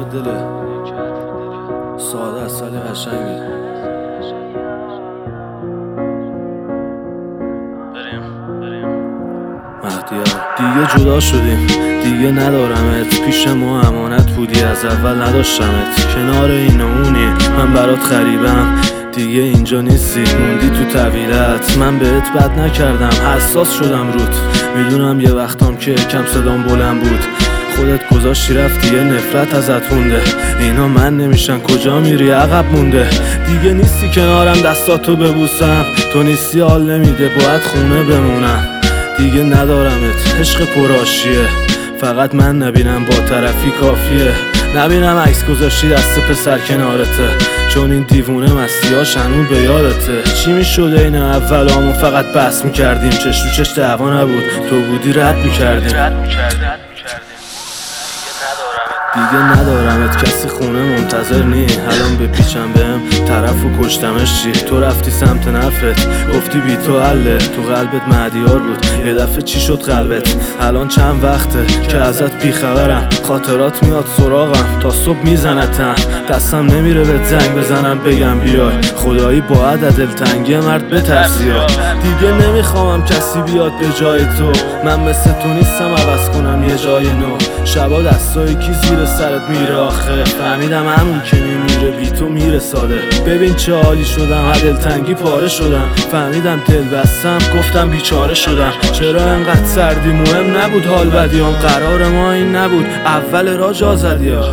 دله ساده است ولی قشنگه. مهدیار دیگه جدا شدیم، دیگه ندارمت پیش ما، امانت بودی از اول نداشتمت. کنار این و اونی من برات غریبم، دیگه اینجا نیستی موندی تو طویلت. من بهت بد نکردم، حساس شدم روت، میدونم یه وقتام که کم صدام بلند بود. خودت گذاشتی رفتی، یه نفرت ازت مونده. اینا من نمیشن، کجا میری عقب مونده. دیگه نیستی کنارم دستاتو ببوسم، تو نیستی حال نمیده باید خونه بمونم. دیگه ندارمت، عشق پرآشیه، فقط من نبینم با طرفی کافیه. نبینم عکس گذاشتی دست پسر کنارته، چون این دیوونه مستیاش هنوز به یادته. چی میشده این اولامون فقط بس میکردیم، چش تو چش دعوا نبود، تو بودی رد میکردیم. دیگه ندارمت، کسی خونه منتظر نی. الان بپیچم بهم طرف و کشتمش چی؟ تو رفتی سمت نفرت، گفتی بی تو حله. تو قلبت مهدیار بود، یه دفعه چی شد قلبت؟ الان چند وقته که ازت بیخبرم، خاطرات میاد سراغم تا صبح میزنتم. دستم نمیره بهت زنگ بزنم بگم بیای، خدایی باید دلتنگی مرد بترسی ها. دیگه نمیخوام کسی بیاد به جای تو، من مثل تو نیستم عوض کنم یه جای نو. شبا دستایی کی زیر سرت میره آخه، فهمیدم همون که میمیره بی تو میره ساده. ببین چه حالی شدم، دلتنگی پاره شدم، فهمیدم دل بستم گفتم بیچاره شدم. چرا انقدر سردی؟ مهم نبود حال بدیام، قرار ما این نبود اول راه جا زدی ها.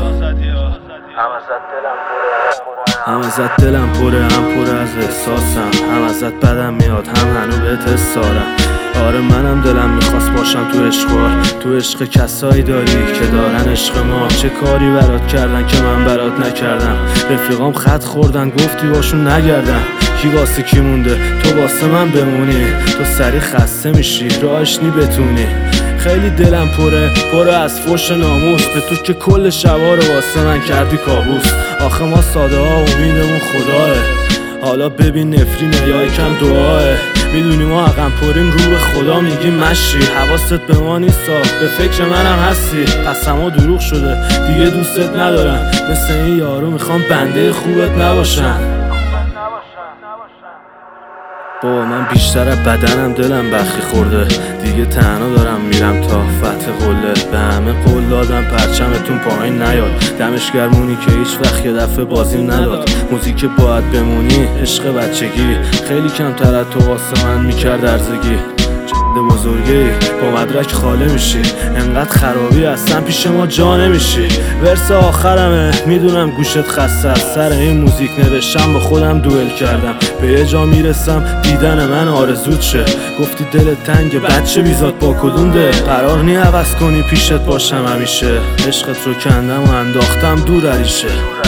هم ازت دلم پره، هم پر از احساسم، هم ازت بدم میاد، هم هنو بهت حسارم. آره منم دلم میخواست باشم تو عشقوار، تو عشق کسایی داری که دارن عشق ما. چه کاری برات کردن که من برات نکردم؟ رفیقام خط خوردن گفتی باشون نگردم. کی واسه کی مونده؟ تو واسه من بمونی، تو سری خسته میشی راهش نی بتونی. خیلی دلم پره از فوش ناموس، به تو که کل شبا رو واسه من کردی کابوس. آخه ما ساده ها امیدمون خداه، حالا ببین نفرینه یا یکم دعاه. میدونی ما عقم پریم رو به خدا میگیم مشی، حواست به ما نیستا به فکر منم هستی. قسما دروغ شده دیگه دوستت ندارم، مثل این یارو میخوام بنده خوبت نباشم. بابا من بیشتر از بدنم دلم بخی خورده، دیگه تنها دارم میرم تا فتح قله. به همه قول دادم پرچمتون پایین نیاد، دمش گرمونی که هیچ وقت یه دفعه بازیم نداد. موزیک باید بمونی، عشق بچگی، خیلی کمتر از تو واسه من میکرد ارزگی. بزرگی با مدرک خاله میشی، انقدر خرابی هستن پیش ما جا نمیشی. ورس آخرمه میدونم گوشت خسته، از سر این موزیک نوشتم با خودم دوئل کردم. به یه جا میرسم دیدن من آرزوت شه، گفتی دلت تنگه بچه بیزاد با کدوم ده. قرار نی عوض کنی پیشت باشم همیشه، عشقت رو کندم و انداختم دور عریشه.